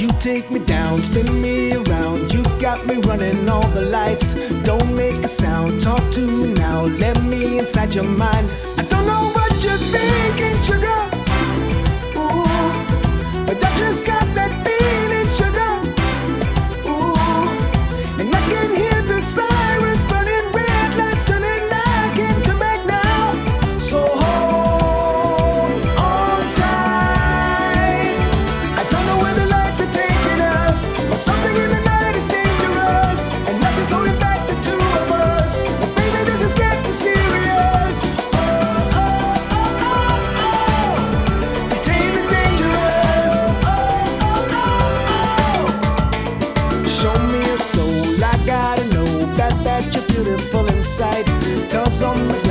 take me down, spin me around. You got me running all the lights. Don't make a sound, talk to me now. Let me inside your mind. I don't know what you're thinking, sugar. Ooh, but I just got that feeling, sugar. Ooh, and I can hear the sirens burning, red lights turning. I can't come back now. So hold on tight. I don't know where the lights are taking us, but something in the night is dangerous, and nothing's holding back the two of us. But baby, this is getting serious. Oh, oh, oh, oh, oh. Tame and dangerous. Oh, oh, oh, oh. Show me your soul, I gotta know that you're beautiful inside. Tell some